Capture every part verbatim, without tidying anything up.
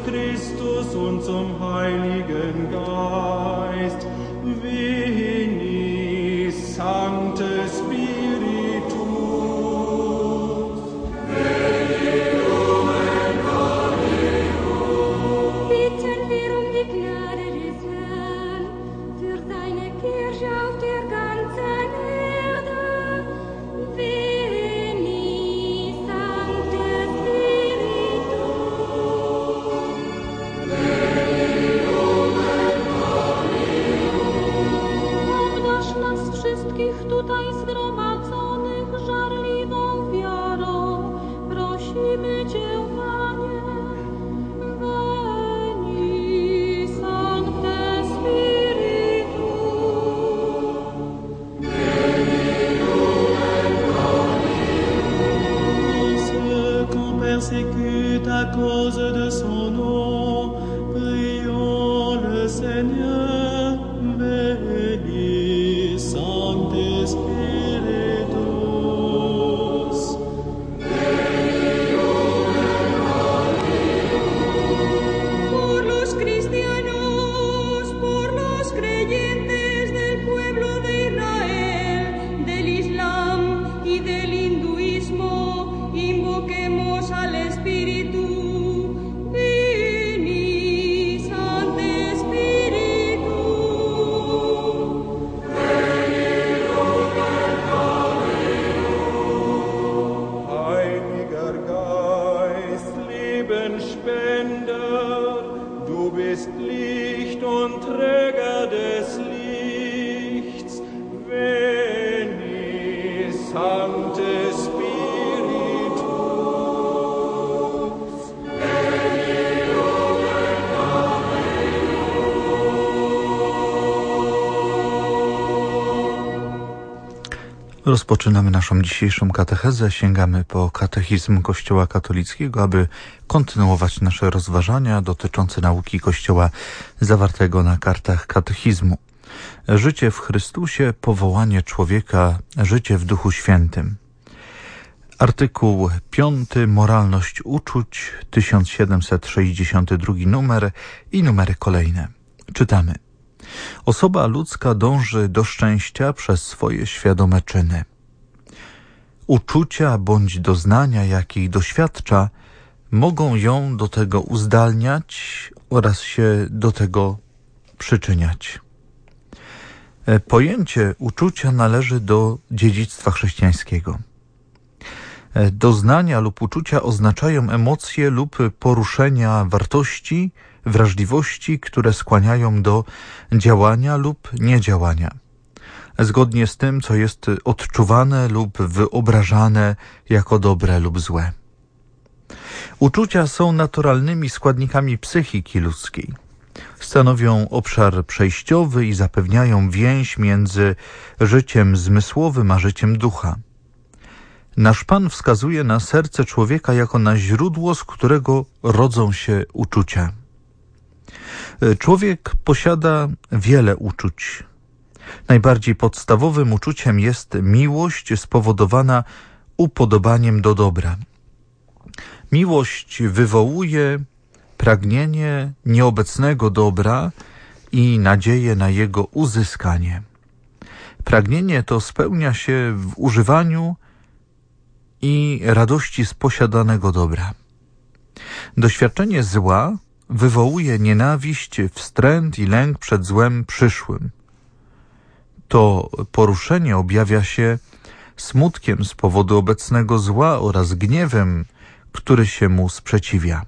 Christus und zum Heiligen Geist. Veni, Sancte Spiritus. Veni, Lumen Domini. Bitten wir um die Gnade des Herrn für seine Kirche auf der ganzen Erde. Veni, Sancte Spiritus. Veni, Lumen Domini. Obdarz nas wszystkich tutaj zgromadzonych żarliwą wiarą. Prosimy Cię, Panie. Veni, Sancte Spiritus. Ceux qu'on persécute à cause de son nom, prions le Seigneur. Veni, Sancte Spiritus. Por los cristianos, por los creyentes del pueblo de Israel, del Islam y del hinduismo, invoquemos al Espíritu. Veni, Sancte Spiritus. Heiliger Geist, Lebensspender, du bist Licht und Träger des Lichts. Veni, Sancte Spiritus. Rozpoczynamy naszą dzisiejszą katechezę. Sięgamy po katechizm Kościoła katolickiego, aby kontynuować nasze rozważania dotyczące nauki Kościoła zawartego na kartach katechizmu. Życie w Chrystusie, powołanie człowieka, życie w Duchu Świętym. Artykuł piąty, moralność uczuć, tysiąc siedemset sześćdziesiąty drugi numer i numery kolejne. Czytamy. Osoba ludzka dąży do szczęścia przez swoje świadome czyny. Uczucia bądź doznania, jakich doświadcza, mogą ją do tego uzdalniać oraz się do tego przyczyniać. Pojęcie uczucia należy do dziedzictwa chrześcijańskiego. Doznania lub uczucia oznaczają emocje lub poruszenia wartości, wrażliwości, które skłaniają do działania lub niedziałania, zgodnie z tym, co jest odczuwane lub wyobrażane jako dobre lub złe. Uczucia są naturalnymi składnikami psychiki ludzkiej. Stanowią obszar przejściowy i zapewniają więź między życiem zmysłowym a życiem ducha. Nasz Pan wskazuje na serce człowieka jako na źródło, z którego rodzą się uczucia. Człowiek posiada wiele uczuć. Najbardziej podstawowym uczuciem jest miłość spowodowana upodobaniem do dobra. Miłość wywołuje pragnienie nieobecnego dobra i nadzieję na jego uzyskanie. Pragnienie to spełnia się w używaniu i radości z posiadanego dobra. Doświadczenie zła wywołuje nienawiść, wstręt i lęk przed złem przyszłym. To poruszenie objawia się smutkiem z powodu obecnego zła oraz gniewem, który się mu sprzeciwia.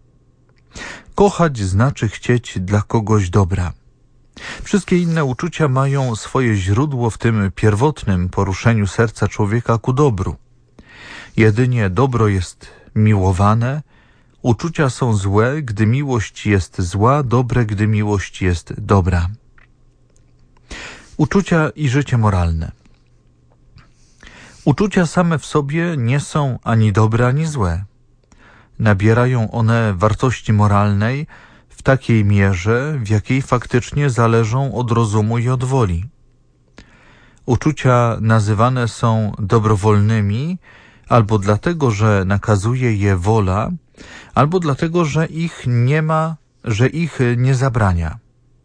Kochać znaczy chcieć dla kogoś dobra. Wszystkie inne uczucia mają swoje źródło w tym pierwotnym poruszeniu serca człowieka ku dobru. Jedynie dobro jest miłowane, uczucia są złe, gdy miłość jest zła, dobre, gdy miłość jest dobra. Uczucia i życie moralne. Uczucia same w sobie nie są ani dobre, ani złe. Nabierają one wartości moralnej w takiej mierze, w jakiej faktycznie zależą od rozumu i od woli. Uczucia nazywane są dobrowolnymi albo dlatego, że nakazuje je wola, albo dlatego, że ich nie ma, że ich nie zabrania.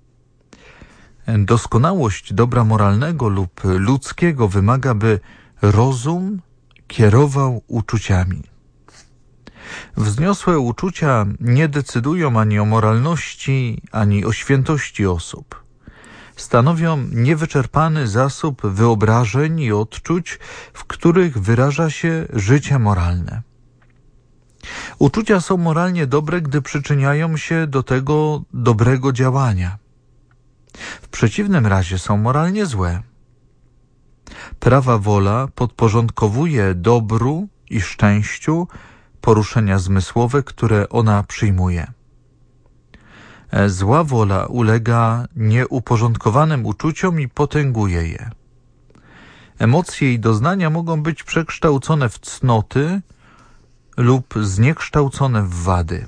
Doskonałość dobra moralnego lub ludzkiego wymaga, by rozum kierował uczuciami. Wzniosłe uczucia nie decydują ani o moralności, ani o świętości osób. Stanowią niewyczerpany zasób wyobrażeń i odczuć, w których wyraża się życie moralne. Uczucia są moralnie dobre, gdy przyczyniają się do tego dobrego działania. W przeciwnym razie są moralnie złe. Prawa wola podporządkowuje dobru i szczęściu poruszenia zmysłowe, które ona przyjmuje. Zła wola ulega nieuporządkowanym uczuciom i potęguje je. Emocje i doznania mogą być przekształcone w cnoty lub zniekształcone w wady.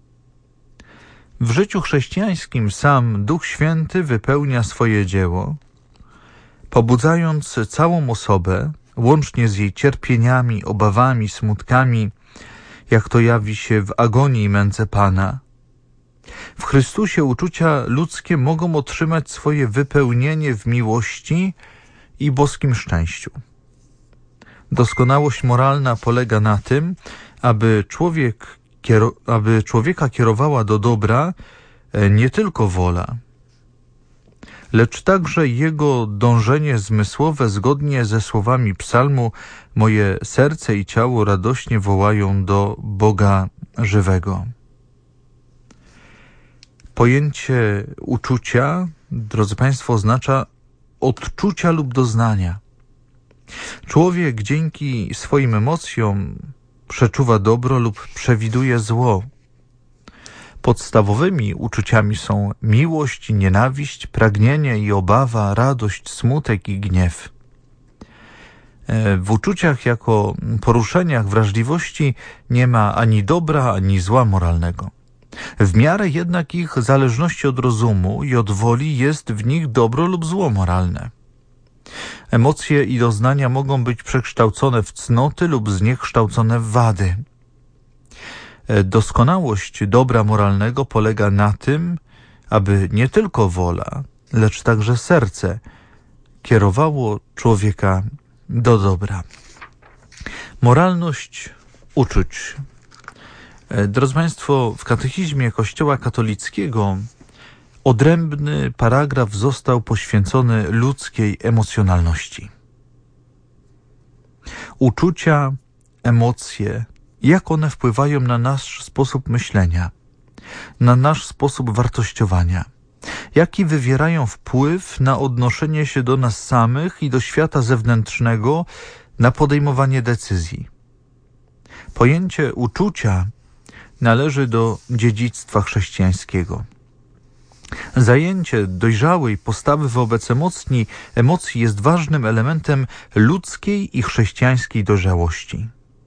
W życiu chrześcijańskim sam Duch Święty wypełnia swoje dzieło, pobudzając całą osobę, łącznie z jej cierpieniami, obawami, smutkami, jak to jawi się w agonii i męce Pana. W Chrystusie uczucia ludzkie mogą otrzymać swoje wypełnienie w miłości i boskim szczęściu. Doskonałość moralna polega na tym, aby, człowiek, aby człowieka kierowała do dobra nie tylko wola, lecz także jego dążenie zmysłowe zgodnie ze słowami psalmu: moje serce i ciało radośnie wołają do Boga żywego. Pojęcie uczucia, drodzy Państwo, oznacza odczucia lub doznania. Człowiek dzięki swoim emocjom przeczuwa dobro lub przewiduje zło. Podstawowymi uczuciami są miłość i nienawiść, pragnienie i obawa, radość, smutek i gniew. W uczuciach jako poruszeniach wrażliwości nie ma ani dobra, ani zła moralnego. W miarę jednak ich zależności od rozumu i od woli jest w nich dobro lub zło moralne. Emocje i doznania mogą być przekształcone w cnoty lub zniekształcone w wady. Doskonałość dobra moralnego polega na tym, aby nie tylko wola, lecz także serce kierowało człowieka do dobra. Moralność uczuć. Drodzy Państwo, w katechizmie Kościoła katolickiego odrębny paragraf został poświęcony ludzkiej emocjonalności. Uczucia, emocje, jak one wpływają na nasz sposób myślenia, na nasz sposób wartościowania, jaki wywierają wpływ na odnoszenie się do nas samych i do świata zewnętrznego, na podejmowanie decyzji. Pojęcie uczucia należy do dziedzictwa chrześcijańskiego. Zajęcie dojrzałej postawy wobec emocji, emocji jest ważnym elementem ludzkiej i chrześcijańskiej dojrzałości.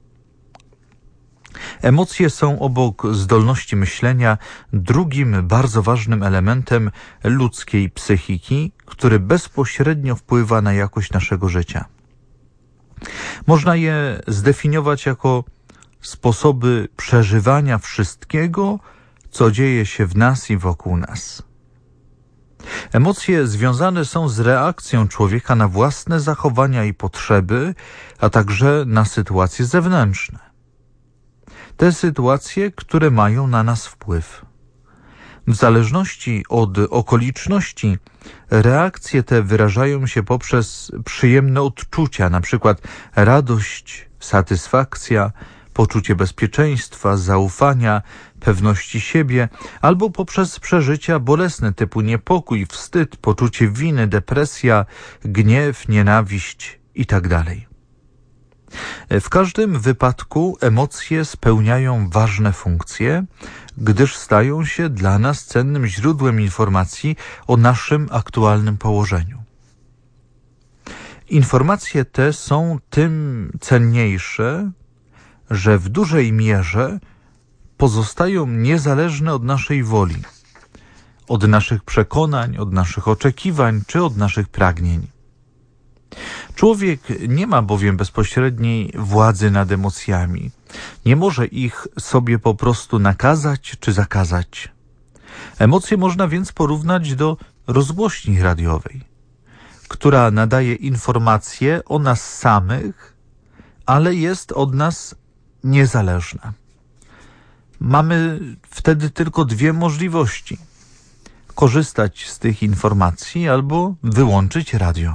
Emocje są obok zdolności myślenia drugim bardzo ważnym elementem ludzkiej psychiki, który bezpośrednio wpływa na jakość naszego życia. Można je zdefiniować jako sposoby przeżywania wszystkiego, co dzieje się w nas i wokół nas. Emocje związane są z reakcją człowieka na własne zachowania i potrzeby, a także na sytuacje zewnętrzne. Te sytuacje, które mają na nas wpływ. W zależności od okoliczności, reakcje te wyrażają się poprzez przyjemne odczucia, na przykład radość, satysfakcja, poczucie bezpieczeństwa, zaufania, pewności siebie, albo poprzez przeżycia bolesne typu niepokój, wstyd, poczucie winy, depresja, gniew, nienawiść itd. W każdym wypadku emocje spełniają ważne funkcje, gdyż stają się dla nas cennym źródłem informacji o naszym aktualnym położeniu. Informacje te są tym cenniejsze, że w dużej mierze pozostają niezależne od naszej woli, od naszych przekonań, od naszych oczekiwań czy od naszych pragnień. Człowiek nie ma bowiem bezpośredniej władzy nad emocjami. Nie może ich sobie po prostu nakazać czy zakazać. Emocje można więc porównać do rozgłośni radiowej, która nadaje informacje o nas samych, ale jest od nas niezależna. Mamy wtedy tylko dwie możliwości: korzystać z tych informacji albo wyłączyć radio.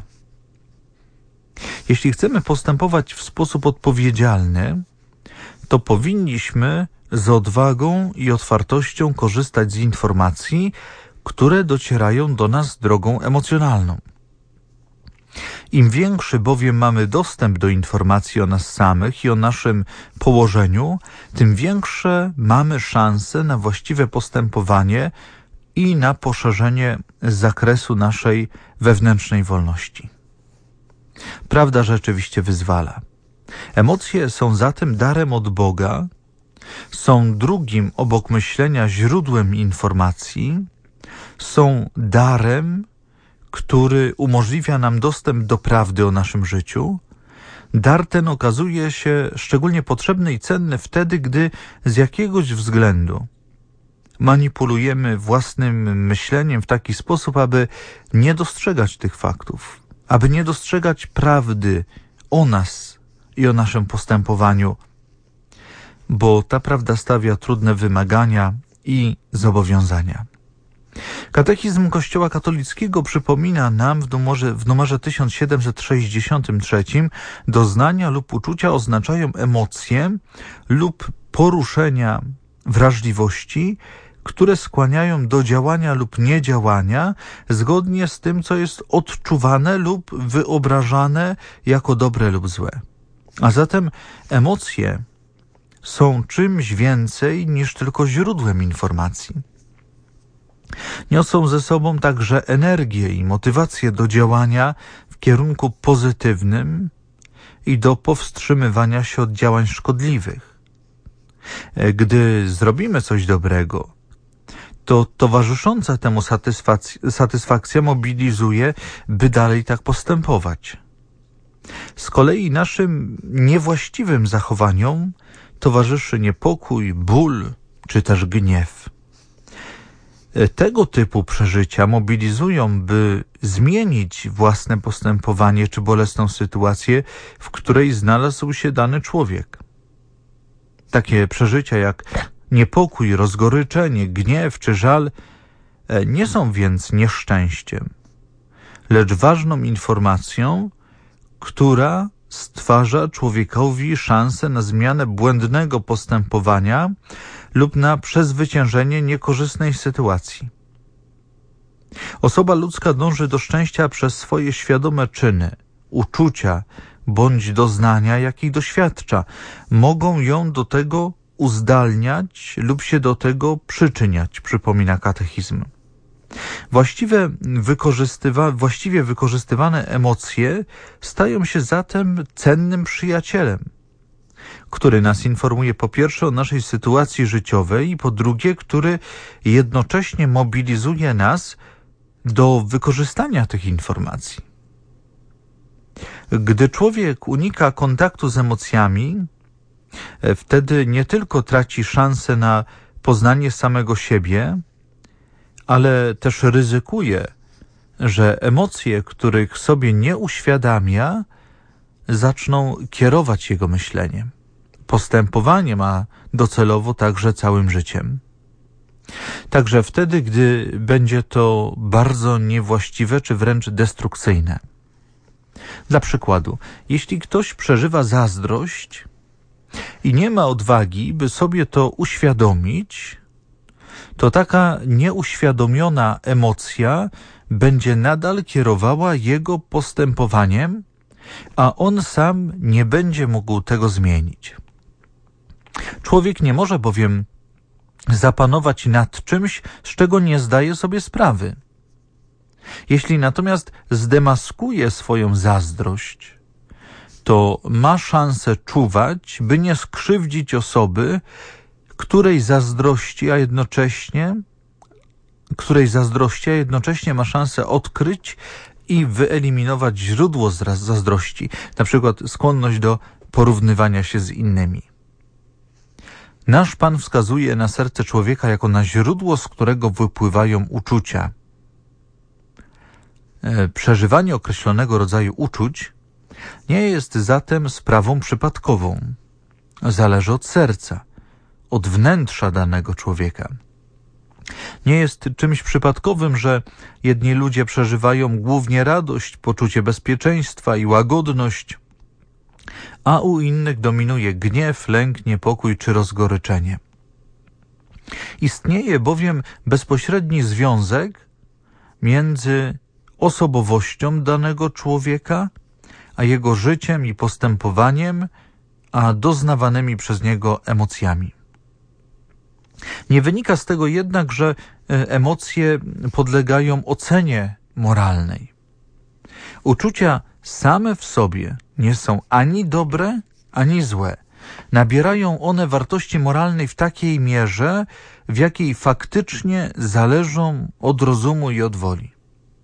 Jeśli chcemy postępować w sposób odpowiedzialny, to powinniśmy z odwagą i otwartością korzystać z informacji, które docierają do nas drogą emocjonalną. Im większy bowiem mamy dostęp do informacji o nas samych i o naszym położeniu, tym większe mamy szanse na właściwe postępowanie i na poszerzenie zakresu naszej wewnętrznej wolności. Prawda rzeczywiście wyzwala. Emocje są zatem darem od Boga, są drugim obok myślenia źródłem informacji, są darem, który umożliwia nam dostęp do prawdy o naszym życiu. Dar ten okazuje się szczególnie potrzebny i cenny wtedy, gdy z jakiegoś względu manipulujemy własnym myśleniem w taki sposób, aby nie dostrzegać tych faktów, aby nie dostrzegać prawdy o nas i o naszym postępowaniu, bo ta prawda stawia trudne wymagania i zobowiązania. Katechizm Kościoła katolickiego przypomina nam w numerze, w numerze tysiąc siedemset sześćdziesiątym trzecim: doznania lub uczucia oznaczają emocje lub poruszenia wrażliwości, które skłaniają do działania lub niedziałania zgodnie z tym, co jest odczuwane lub wyobrażane jako dobre lub złe. A zatem emocje są czymś więcej niż tylko źródłem informacji. Niosą ze sobą także energię i motywację do działania w kierunku pozytywnym i do powstrzymywania się od działań szkodliwych. Gdy zrobimy coś dobrego, to towarzysząca temu satysfakcja, satysfakcja mobilizuje, by dalej tak postępować. Z kolei naszym niewłaściwym zachowaniom towarzyszy niepokój, ból czy też gniew. Tego typu przeżycia mobilizują, by zmienić własne postępowanie czy bolesną sytuację, w której znalazł się dany człowiek. Takie przeżycia jak niepokój, rozgoryczenie, gniew czy żal nie są więc nieszczęściem, lecz ważną informacją, która stwarza człowiekowi szansę na zmianę błędnego postępowania lub na przezwyciężenie niekorzystnej sytuacji. Osoba ludzka dąży do szczęścia przez swoje świadome czyny, uczucia bądź doznania, jakich doświadcza. Mogą ją do tego uzdalniać lub się do tego przyczyniać, przypomina katechizm. Właściwe wykorzystywa, właściwie wykorzystywane emocje stają się zatem cennym przyjacielem, który nas informuje po pierwsze o naszej sytuacji życiowej i po drugie, który jednocześnie mobilizuje nas do wykorzystania tych informacji. Gdy człowiek unika kontaktu z emocjami, wtedy nie tylko traci szansę na poznanie samego siebie, ale też ryzykuje, że emocje, których sobie nie uświadamia, zaczną kierować jego myśleniem, postępowaniem, a docelowo także całym życiem. Także wtedy, gdy będzie to bardzo niewłaściwe czy wręcz destrukcyjne. Dla przykładu, jeśli ktoś przeżywa zazdrość i nie ma odwagi, by sobie to uświadomić, to taka nieuświadomiona emocja będzie nadal kierowała jego postępowaniem, a on sam nie będzie mógł tego zmienić. Człowiek nie może bowiem zapanować nad czymś, z czego nie zdaje sobie sprawy. Jeśli natomiast zdemaskuje swoją zazdrość, to ma szansę czuwać, by nie skrzywdzić osoby, której zazdrości, a jednocześnie, której zazdrości, a jednocześnie ma szansę odkryć i wyeliminować źródło zazdrości, na przykład skłonność do porównywania się z innymi. Nasz Pan wskazuje na serce człowieka jako na źródło, z którego wypływają uczucia. Przeżywanie określonego rodzaju uczuć nie jest zatem sprawą przypadkową. Zależy od serca, od wnętrza danego człowieka. Nie jest czymś przypadkowym, że jedni ludzie przeżywają głównie radość, poczucie bezpieczeństwa i łagodność, a u innych dominuje gniew, lęk, niepokój czy rozgoryczenie. Istnieje bowiem bezpośredni związek między osobowością danego człowieka, a jego życiem i postępowaniem, a doznawanymi przez niego emocjami. Nie wynika z tego jednak, że emocje podlegają ocenie moralnej. Uczucia same w sobie nie są ani dobre, ani złe. Nabierają one wartości moralnej w takiej mierze, w jakiej faktycznie zależą od rozumu i od woli.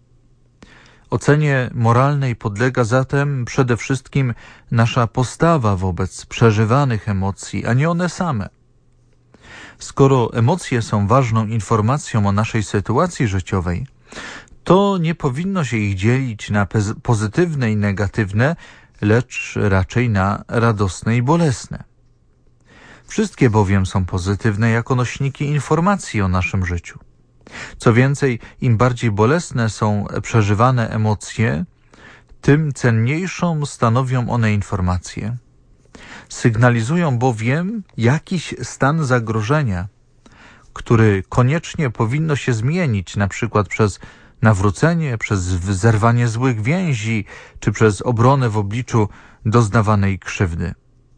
Ocenie moralnej podlega zatem przede wszystkim nasza postawa wobec przeżywanych emocji, a nie one same. Skoro emocje są ważną informacją o naszej sytuacji życiowej, to nie powinno się ich dzielić na pozytywne i negatywne, lecz raczej na radosne i bolesne. Wszystkie bowiem są pozytywne jako nośniki informacji o naszym życiu. Co więcej, im bardziej bolesne są przeżywane emocje, tym cenniejszą stanowią one informację. Sygnalizują bowiem jakiś stan zagrożenia, który koniecznie powinno się zmienić, na przykład przez nawrócenie, przez zerwanie złych więzi, czy przez obronę w obliczu doznawanej krzywdy.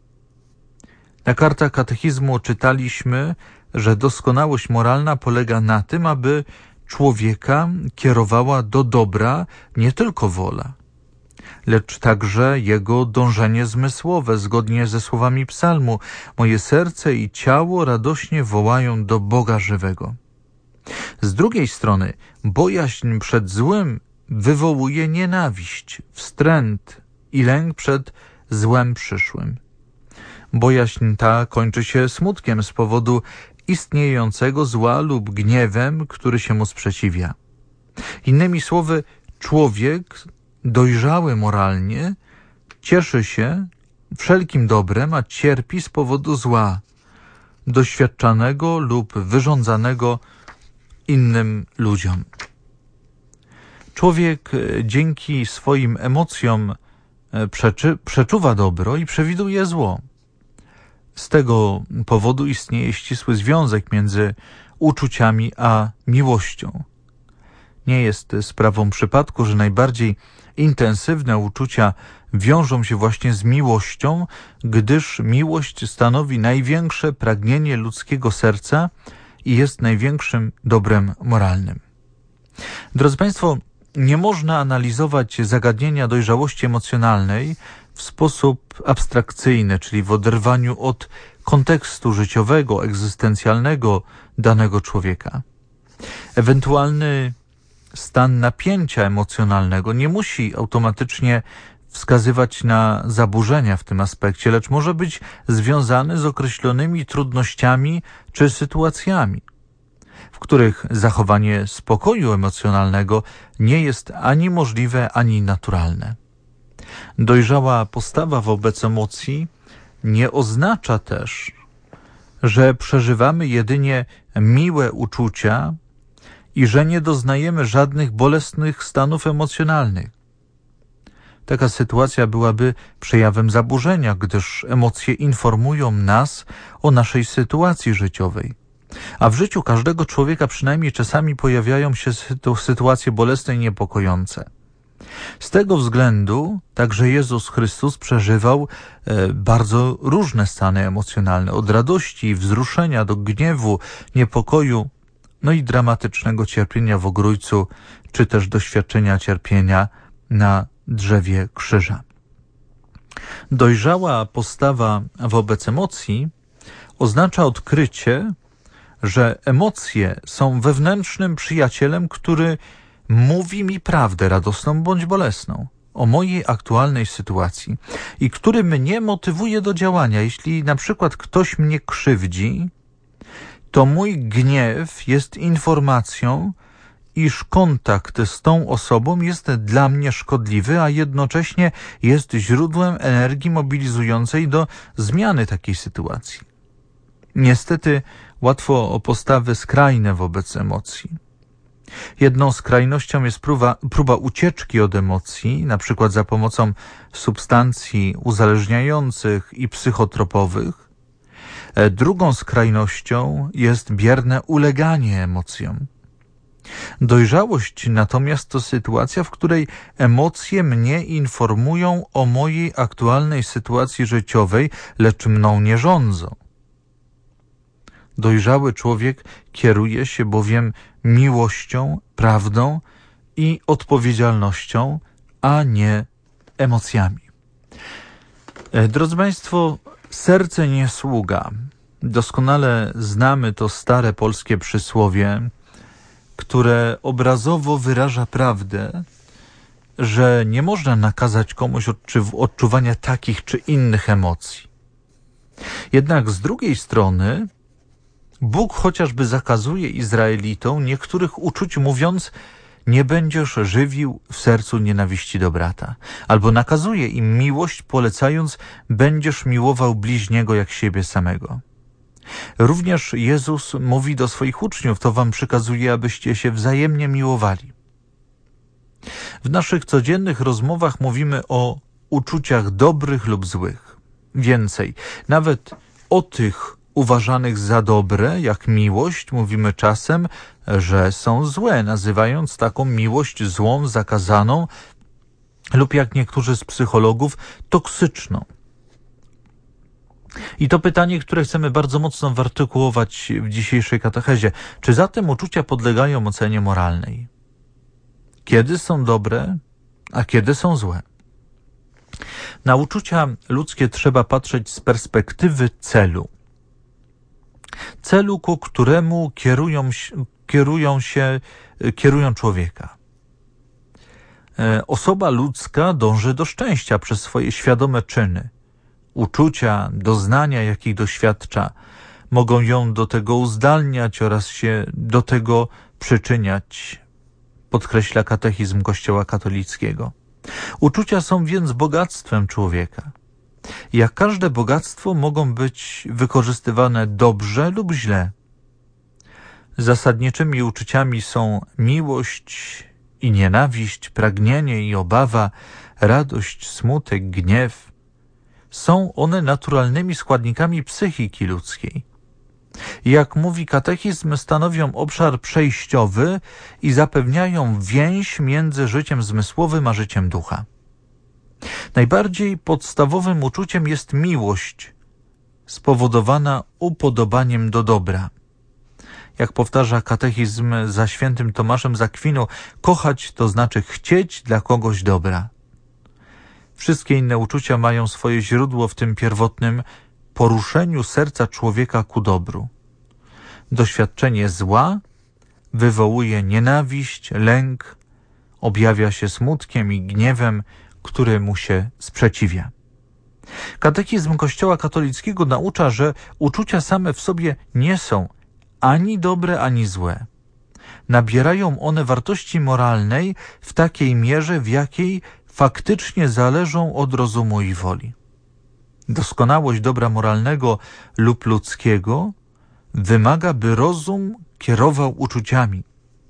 Na kartach katechizmu czytaliśmy, że doskonałość moralna polega na tym, aby człowieka kierowała do dobra nie tylko wola, lecz także jego dążenie zmysłowe, zgodnie ze słowami psalmu: moje serce i ciało radośnie wołają do Boga żywego. Z drugiej strony bojaźń przed złym wywołuje nienawiść, wstręt i lęk przed złem przyszłym. Bojaźń ta kończy się smutkiem z powodu istniejącego zła lub gniewem, który się mu sprzeciwia. Innymi słowy, człowiek dojrzały moralnie cieszy się wszelkim dobrem, a cierpi z powodu zła doświadczanego lub wyrządzanego innym ludziom. Człowiek dzięki swoim emocjom przeczy, przeczuwa dobro i przewiduje zło. Z tego powodu istnieje ścisły związek między uczuciami a miłością. Nie jest sprawą przypadku, że najbardziej intensywne uczucia wiążą się właśnie z miłością, gdyż miłość stanowi największe pragnienie ludzkiego serca i jest największym dobrem moralnym. Drodzy Państwo, nie można analizować zagadnienia dojrzałości emocjonalnej w sposób abstrakcyjny, czyli w oderwaniu od kontekstu życiowego, egzystencjalnego danego człowieka. Ewentualny stan napięcia emocjonalnego nie musi automatycznie wskazywać na zaburzenia w tym aspekcie, lecz może być związany z określonymi trudnościami czy sytuacjami, w których zachowanie spokoju emocjonalnego nie jest ani możliwe, ani naturalne. Dojrzała postawa wobec emocji nie oznacza też, że przeżywamy jedynie miłe uczucia i że nie doznajemy żadnych bolesnych stanów emocjonalnych. Taka sytuacja byłaby przejawem zaburzenia, gdyż emocje informują nas o naszej sytuacji życiowej. A w życiu każdego człowieka przynajmniej czasami pojawiają się sytuacje bolesne i niepokojące. Z tego względu także Jezus Chrystus przeżywał e, bardzo różne stany emocjonalne, od radości i wzruszenia do gniewu, niepokoju, no i dramatycznego cierpienia w ogrójcu, czy też doświadczenia cierpienia na drzewie krzyża. Dojrzała postawa wobec emocji oznacza odkrycie, że emocje są wewnętrznym przyjacielem, który mówi mi prawdę, radosną bądź bolesną, o mojej aktualnej sytuacji i który mnie motywuje do działania. Jeśli na przykład ktoś mnie krzywdzi, to mój gniew jest informacją, iż kontakt z tą osobą jest dla mnie szkodliwy, a jednocześnie jest źródłem energii mobilizującej do zmiany takiej sytuacji. Niestety łatwo o postawy skrajne wobec emocji. Jedną skrajnością jest próba, próba ucieczki od emocji, na przykład za pomocą substancji uzależniających i psychotropowych. Drugą skrajnością jest bierne uleganie emocjom. Dojrzałość natomiast to sytuacja, w której emocje mnie informują o mojej aktualnej sytuacji życiowej, lecz mną nie rządzą. Dojrzały człowiek kieruje się bowiem miłością, prawdą i odpowiedzialnością, a nie emocjami. Drodzy Państwo, serce nie sługa. Doskonale znamy to stare polskie przysłowie, które obrazowo wyraża prawdę, że nie można nakazać komuś odczuwania takich czy innych emocji. Jednak z drugiej strony Bóg chociażby zakazuje Izraelitom niektórych uczuć, mówiąc: nie będziesz żywił w sercu nienawiści do brata. Albo nakazuje im miłość, polecając: będziesz miłował bliźniego jak siebie samego. Również Jezus mówi do swoich uczniów: to wam przykazuje, abyście się wzajemnie miłowali. W naszych codziennych rozmowach mówimy o uczuciach dobrych lub złych. Więcej, nawet o tych uważanych za dobre, jak miłość, mówimy czasem, że są złe, nazywając taką miłość złą, zakazaną lub, jak niektórzy z psychologów, toksyczną. I to pytanie, które chcemy bardzo mocno wyartykułować w dzisiejszej katechezie. Czy zatem uczucia podlegają ocenie moralnej? Kiedy są dobre, a kiedy są złe? Na uczucia ludzkie trzeba patrzeć z perspektywy celu. Celu, ku któremu kierują, kierują się, kierują człowieka. Osoba ludzka dąży do szczęścia przez swoje świadome czyny. Uczucia, doznania, jakich doświadcza, mogą ją do tego uzdalniać oraz się do tego przyczyniać, podkreśla katechizm Kościoła katolickiego. Uczucia są więc bogactwem człowieka. Jak każde bogactwo, mogą być wykorzystywane dobrze lub źle. Zasadniczymi uczuciami są miłość i nienawiść, pragnienie i obawa, radość, smutek, gniew. Są one naturalnymi składnikami psychiki ludzkiej. Jak mówi katechizm, stanowią obszar przejściowy i zapewniają więź między życiem zmysłowym a życiem ducha. Najbardziej podstawowym uczuciem jest miłość, spowodowana upodobaniem do dobra. Jak powtarza katechizm za świętym Tomaszem z Akwinu, kochać to znaczy chcieć dla kogoś dobra. Wszystkie inne uczucia mają swoje źródło w tym pierwotnym poruszeniu serca człowieka ku dobru. Doświadczenie zła wywołuje nienawiść, lęk, objawia się smutkiem i gniewem, który mu się sprzeciwia. Katechizm Kościoła katolickiego naucza, że uczucia same w sobie nie są ani dobre, ani złe. Nabierają one wartości moralnej w takiej mierze, w jakiej faktycznie zależą od rozumu i woli. Doskonałość dobra moralnego lub ludzkiego wymaga, by rozum kierował uczuciami.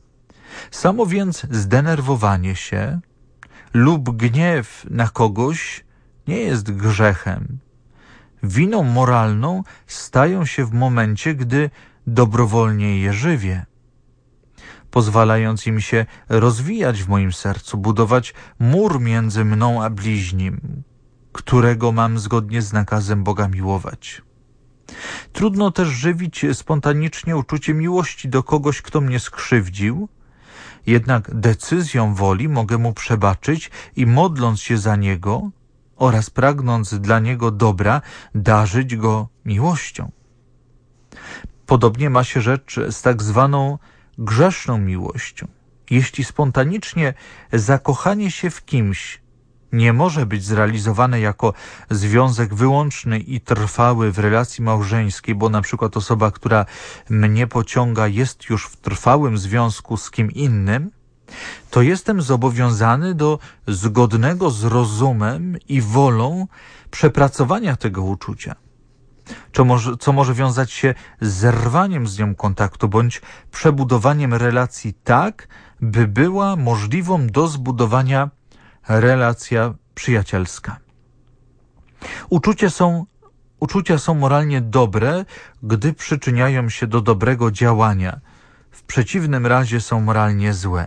Samo więc zdenerwowanie się lub gniew na kogoś nie jest grzechem. Winą moralną stają się w momencie, gdy dobrowolnie je żywię, pozwalając im się rozwijać w moim sercu, budować mur między mną a bliźnim, którego mam zgodnie z nakazem Boga miłować. Trudno też żywić spontanicznie uczucie miłości do kogoś, kto mnie skrzywdził, jednak decyzją woli mogę mu przebaczyć i modląc się za niego oraz pragnąc dla niego dobra, darzyć go miłością. Podobnie ma się rzecz z tak zwaną grzeszną miłością. Jeśli spontanicznie zakochanie się w kimś nie może być zrealizowane jako związek wyłączny i trwały w relacji małżeńskiej, bo na przykład osoba, która mnie pociąga, jest już w trwałym związku z kim innym, to jestem zobowiązany do zgodnego z rozumem i wolą przepracowania tego uczucia, co może, co może wiązać się z zerwaniem z nią kontaktu bądź przebudowaniem relacji tak, by była możliwą do zbudowania relacja przyjacielska. Uczucia są, uczucia są moralnie dobre, gdy przyczyniają się do dobrego działania. W przeciwnym razie są moralnie złe.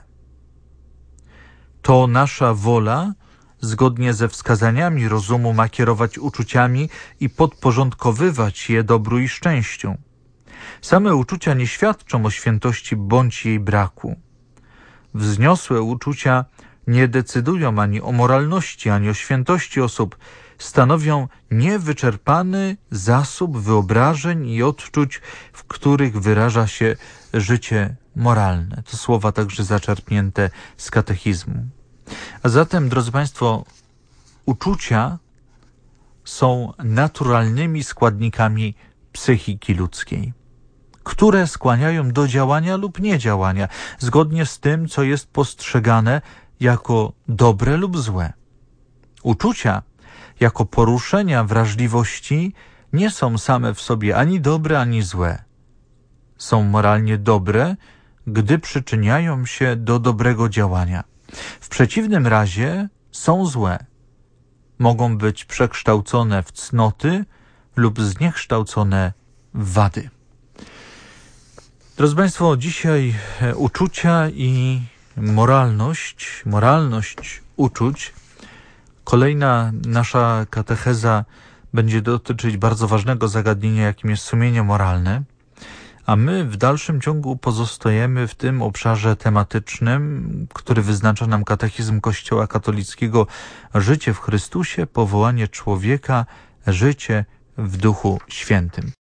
To nasza wola, zgodnie ze wskazaniami rozumu, ma kierować uczuciami i podporządkowywać je dobru i szczęściu. Same uczucia nie świadczą o świętości bądź jej braku. Wzniosłe uczucia nie decydują ani o moralności, ani o świętości osób, stanowią niewyczerpany zasób wyobrażeń i odczuć, w których wyraża się życie moralne. To słowa także zaczerpnięte z katechizmu. A zatem, drodzy Państwo, uczucia są naturalnymi składnikami psychiki ludzkiej, które skłaniają do działania lub niedziałania, zgodnie z tym, co jest postrzegane jako dobre lub złe. Uczucia, jako poruszenia wrażliwości, nie są same w sobie ani dobre, ani złe. Są moralnie dobre, gdy przyczyniają się do dobrego działania. W przeciwnym razie są złe. Mogą być przekształcone w cnoty lub zniekształcone w wady. Drodzy Państwo, dzisiaj uczucia i moralność, moralność uczuć. Kolejna nasza katecheza będzie dotyczyć bardzo ważnego zagadnienia, jakim jest sumienie moralne, a my w dalszym ciągu pozostajemy w tym obszarze tematycznym, który wyznacza nam katechizm Kościoła katolickiego: życie w Chrystusie, powołanie człowieka, życie w Duchu Świętym.